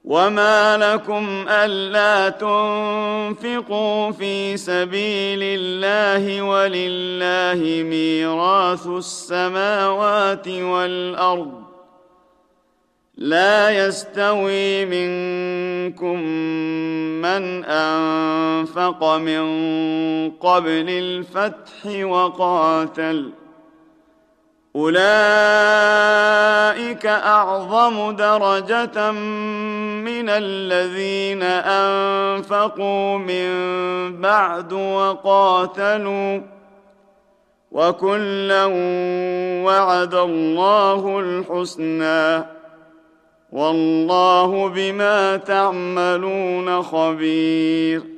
وما لكم ألا تنفقوا في سبيل الله ولله ميراث السماوات والأرض لا يستوي منكم من أنفق من قبل الفتح وقاتل أولئك أعظم درجة من الذين أنفقوا من بعد وقاتلوا وكلا وعد الله الحسنى والله بما تعملون خبير